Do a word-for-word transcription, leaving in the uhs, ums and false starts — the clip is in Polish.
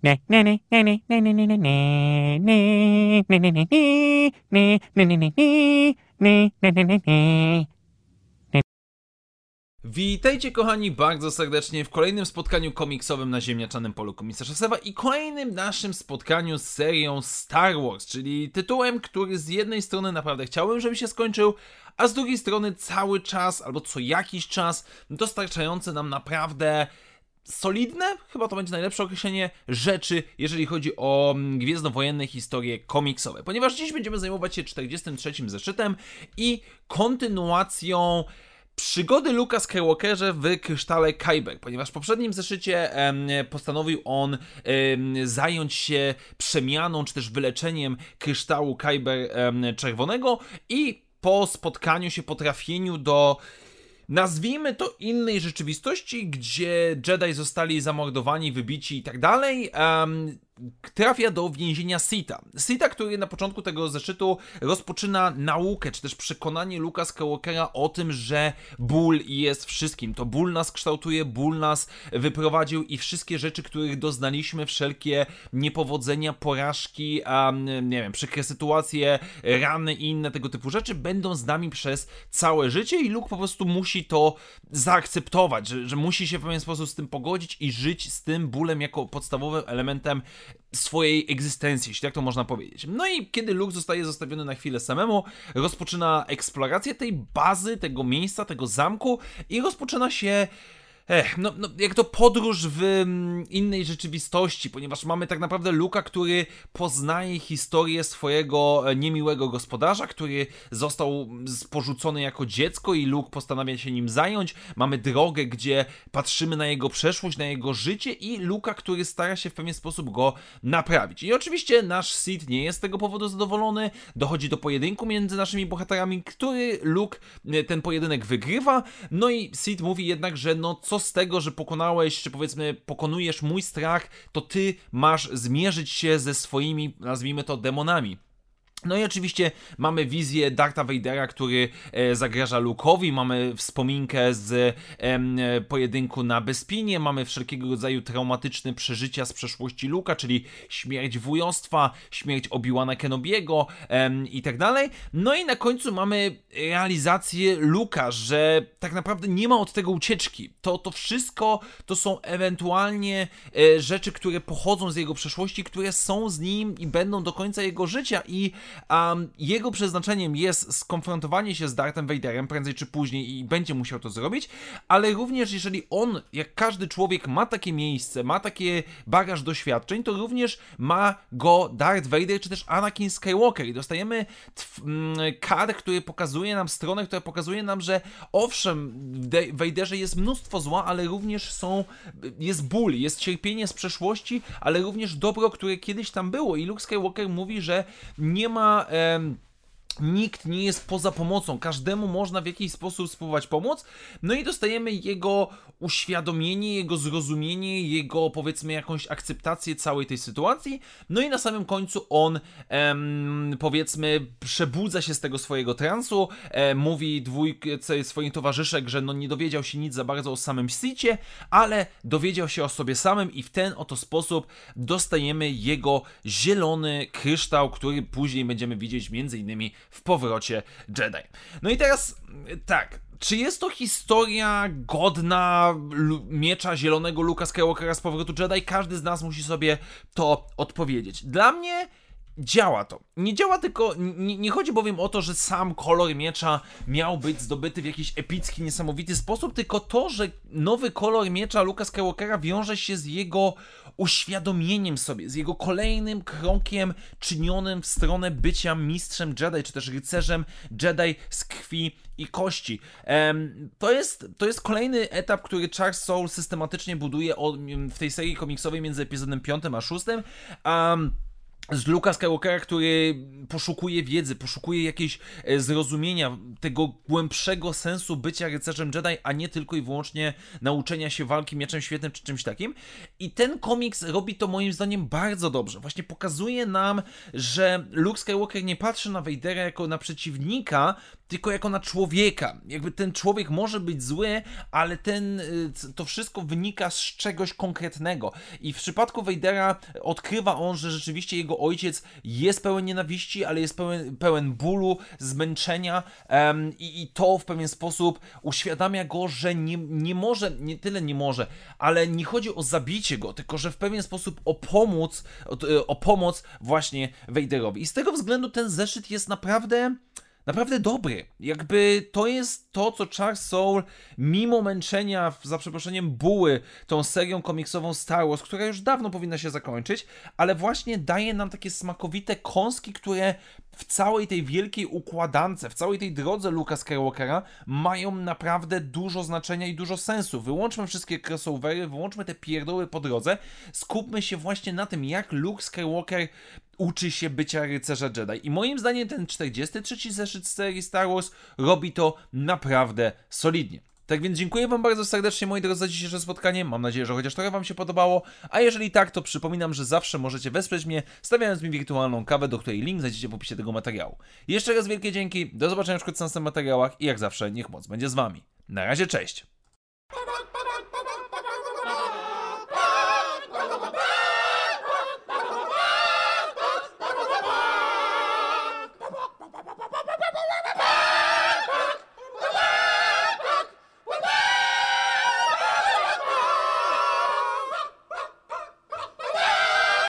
Witajcie kochani bardzo serdecznie w kolejnym spotkaniu komiksowym na ziemniaczanym polu komisarza Sewa i kolejnym naszym spotkaniu z serią Star Wars, czyli tytułem, który z jednej strony naprawdę chciałem, żeby się skończył, a z drugiej strony cały czas, albo co jakiś czas, dostarczający nam naprawdę solidne, chyba to będzie najlepsze określenie, rzeczy, jeżeli chodzi o gwiezdnowojenne historie komiksowe. Ponieważ dziś będziemy zajmować się czterdziestym trzecim zeszytem i kontynuacją przygody Luka Skywalkerze w krysztale Kyber, ponieważ w poprzednim zeszycie em, postanowił on em, zająć się przemianą, czy też wyleczeniem kryształu Kyber em, czerwonego i po spotkaniu się, po trafieniu do, nazwijmy to, innej rzeczywistości, gdzie Jedi zostali zamordowani, wybici i tak dalej, um, trafia do więzienia Sitha. Sitha, który na początku tego zeszytu rozpoczyna naukę, czy też przekonanie Luka Skywalkera o tym, że ból jest wszystkim. To ból nas kształtuje, ból nas wyprowadził i wszystkie rzeczy, których doznaliśmy, wszelkie niepowodzenia, porażki, um, nie wiem, przykre sytuacje, rany i inne tego typu rzeczy będą z nami przez całe życie i Luke po prostu musi to zaakceptować, że, że musi się w pewien sposób z tym pogodzić i żyć z tym bólem jako podstawowym elementem swojej egzystencji, jeśli tak to można powiedzieć. No i kiedy Luke zostaje zostawiony na chwilę samemu, rozpoczyna eksplorację tej bazy, tego miejsca, tego zamku i rozpoczyna się Ech, no, no jak to podróż w mm, innej rzeczywistości, ponieważ mamy tak naprawdę Luka, który poznaje historię swojego e, niemiłego gospodarza, który został porzucony jako dziecko i Luke postanawia się nim zająć. Mamy drogę, gdzie patrzymy na jego przeszłość, na jego życie i Luka, który stara się w pewien sposób go naprawić. I oczywiście nasz Sith nie jest z tego powodu zadowolony, dochodzi do pojedynku między naszymi bohaterami, który Luke e, ten pojedynek wygrywa, no i Sith mówi jednak, że no co z tego, że pokonałeś, czy powiedzmy pokonujesz mój strach, to ty masz zmierzyć się ze swoimi, nazwijmy to, demonami. No i oczywiście mamy wizję Dartha Vadera, który e, zagraża Luke'owi, mamy wspominkę z e, pojedynku na Bespinie, mamy wszelkiego rodzaju traumatyczne przeżycia z przeszłości Luke'a, czyli śmierć wujostwa, śmierć Obi-Wana Kenobiego e, i tak dalej. No i na końcu mamy realizację Luke'a, że tak naprawdę nie ma od tego ucieczki. To, to wszystko to są ewentualnie e, rzeczy, które pochodzą z jego przeszłości, które są z nim i będą do końca jego życia i Um, jego przeznaczeniem jest skonfrontowanie się z Darthem Vaderem prędzej czy później i będzie musiał to zrobić, ale również jeżeli on, jak każdy człowiek, ma takie miejsce, ma takie bagaż doświadczeń, to również ma go Darth Vader czy też Anakin Skywalker i dostajemy kart, który pokazuje nam, stronę, która pokazuje nam, że owszem, w Vaderze jest mnóstwo zła, ale również są, jest ból, jest cierpienie z przeszłości, ale również dobro, które kiedyś tam było i Luke Skywalker mówi, że nie ma ma em, nikt nie jest poza pomocą, każdemu można w jakiś sposób spróbować pomóc, no i dostajemy jego uświadomienie, jego zrozumienie, jego powiedzmy jakąś akceptację całej tej sytuacji, no i na samym końcu on em, powiedzmy przebudza się z tego swojego transu, e, mówi dwójce swoich towarzyszek, że no nie dowiedział się nic za bardzo o samym Sithie, ale dowiedział się o sobie samym i w ten oto sposób dostajemy jego zielony kryształ, który później będziemy widzieć między innymi w powrocie Jedi. No i teraz tak, czy jest to historia godna miecza zielonego Luka Skywalkera z powrotu Jedi? Każdy z nas musi sobie to odpowiedzieć. Dla mnie działa to. Nie działa tylko, nie, nie chodzi bowiem o to, że sam kolor miecza miał być zdobyty w jakiś epicki, niesamowity sposób, tylko to, że nowy kolor miecza Luka Skywalkera wiąże się z jego uświadomieniem sobie, z jego kolejnym krokiem czynionym w stronę bycia mistrzem Jedi, czy też rycerzem Jedi z krwi i kości. Um, to, jest, to jest kolejny etap, który Charles Soule systematycznie buduje o, w tej serii komiksowej między epizodem piątym a szóstym. Um, z Luka Skywalkera, który poszukuje wiedzy, poszukuje jakiegoś zrozumienia, tego głębszego sensu bycia rycerzem Jedi, a nie tylko i wyłącznie nauczenia się walki mieczem świetnym czy czymś takim. I ten komiks robi to moim zdaniem bardzo dobrze. Właśnie pokazuje nam, że Luke Skywalker nie patrzy na Vadera jako na przeciwnika, tylko jako na człowieka. Jakby ten człowiek może być zły, ale ten, to wszystko wynika z czegoś konkretnego. I w przypadku Vadera odkrywa on, że rzeczywiście jego ojciec jest pełen nienawiści, ale jest pełen, pełen bólu, zmęczenia um, i, i to w pewien sposób uświadamia go, że nie, nie może, nie tyle nie może, ale nie chodzi o zabicie go, tylko że w pewien sposób o pomoc, o, o pomoc właśnie Vaderowi. I z tego względu ten zeszyt jest naprawdę... Naprawdę dobry. Jakby to jest to, co Charles Soule, mimo męczenia, za przeproszeniem, buły tą serią komiksową Star Wars, która już dawno powinna się zakończyć, ale właśnie daje nam takie smakowite kąski, które w całej tej wielkiej układance, w całej tej drodze Luke'a Skywalkera mają naprawdę dużo znaczenia i dużo sensu. Wyłączmy wszystkie crossovery, wyłączmy te pierdoły po drodze, skupmy się właśnie na tym, jak Luke Skywalker uczy się bycia rycerza Jedi. I moim zdaniem ten czterdziesty trzeci zeszyt z serii Star Wars robi to naprawdę solidnie. Tak więc dziękuję wam bardzo serdecznie, moi drodzy, za dzisiejsze spotkanie. Mam nadzieję, że chociaż trochę wam się podobało. A jeżeli tak, to przypominam, że zawsze możecie wesprzeć mnie, stawiając mi wirtualną kawę, do której link znajdziecie w opisie tego materiału. Jeszcze raz wielkie dzięki, do zobaczenia wkrótce w następnych materiałach i jak zawsze niech moc będzie z wami. Na razie, cześć!